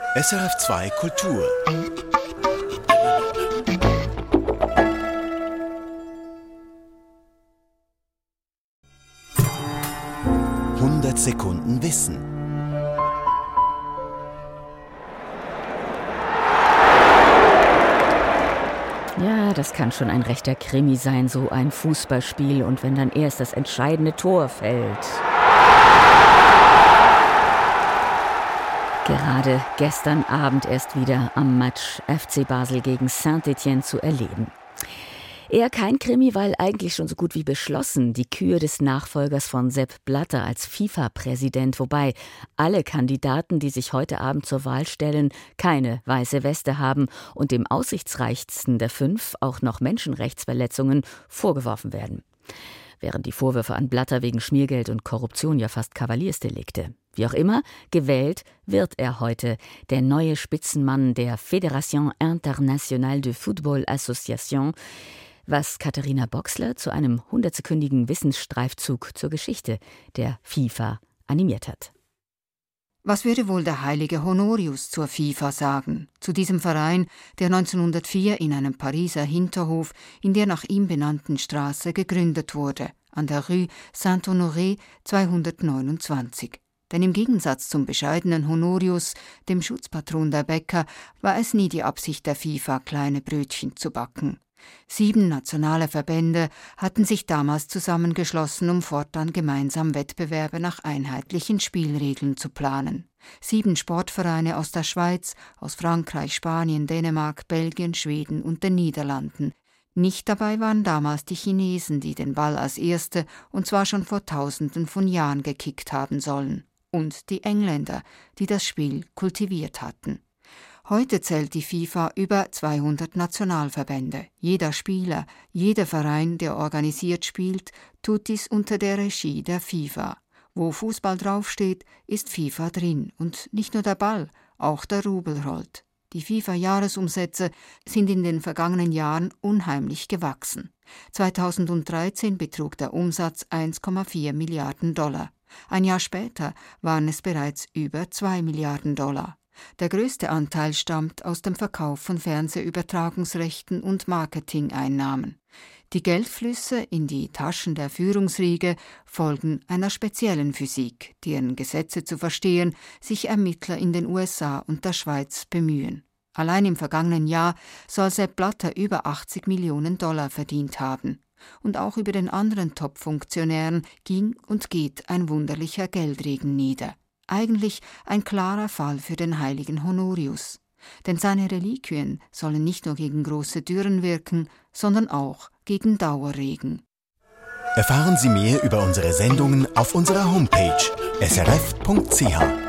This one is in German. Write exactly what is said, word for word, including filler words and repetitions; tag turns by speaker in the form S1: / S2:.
S1: S R F zwei Kultur. hundert Sekunden Wissen.
S2: Ja, das kann schon ein rechter Krimi sein, so ein Fußballspiel. Und wenn dann erst das entscheidende Tor fällt. Gerade gestern Abend erst wieder am Match F C Basel gegen Saint-Étienne zu erleben. Eher kein Krimi, weil eigentlich schon so gut wie beschlossen, die Kür des Nachfolgers von Sepp Blatter als FIFA-Präsident, wobei alle Kandidaten, die sich heute Abend zur Wahl stellen, keine weiße Weste haben und dem aussichtsreichsten der fünf auch noch Menschenrechtsverletzungen vorgeworfen werden. Während die Vorwürfe an Blatter wegen Schmiergeld und Korruption ja fast Kavaliersdelikte. Wie auch immer, gewählt wird er heute, der neue Spitzenmann der Fédération Internationale de Football Association, was Katharina Boxler zu einem hundertsekündigen Wissensstreifzug zur Geschichte der FIFA animiert hat.
S3: Was würde wohl der heilige Honorius zur FIFA sagen, zu diesem Verein, der neunzehnhundertvier in einem Pariser Hinterhof in der nach ihm benannten Straße gegründet wurde, an der Rue Saint-Honoré zweihundertneunundzwanzig. Denn im Gegensatz zum bescheidenen Honorius, dem Schutzpatron der Bäcker, war es nie die Absicht der FIFA, kleine Brötchen zu backen. Sieben nationale Verbände hatten sich damals zusammengeschlossen, um fortan gemeinsam Wettbewerbe nach einheitlichen Spielregeln zu planen. Sieben Sportvereine aus der Schweiz, aus Frankreich, Spanien, Dänemark, Belgien, Schweden und den Niederlanden. Nicht dabei waren damals die Chinesen, die den Ball als erste, und zwar schon vor Tausenden von Jahren gekickt haben sollen. Und die Engländer, die das Spiel kultiviert hatten. Heute zählt die FIFA über zweihundert Nationalverbände. Jeder Spieler, jeder Verein, der organisiert spielt, tut dies unter der Regie der FIFA. Wo Fußball draufsteht, ist FIFA drin. Und nicht nur der Ball, auch der Rubel rollt. Die FIFA-Jahresumsätze sind in den vergangenen Jahren unheimlich gewachsen. zweitausenddreizehn betrug der Umsatz eins Komma vier Milliarden Dollar. Ein Jahr später waren es bereits über zwei Milliarden Dollar. Der größte Anteil stammt aus dem Verkauf von Fernsehübertragungsrechten und Marketingeinnahmen. Die Geldflüsse in die Taschen der Führungsriege folgen einer speziellen Physik, deren Gesetze zu verstehen sich Ermittler in den U S A und der Schweiz bemühen. Allein im vergangenen Jahr soll Sepp Blatter über achtzig Millionen Dollar verdient haben. Und auch über den anderen Top-Funktionären ging und geht ein wunderlicher Geldregen nieder. Eigentlich ein klarer Fall für den heiligen Honorius. Denn seine Reliquien sollen nicht nur gegen große Dürren wirken, sondern auch gegen Dauerregen.
S1: Erfahren Sie mehr über unsere Sendungen auf unserer Homepage s r f punkt c h.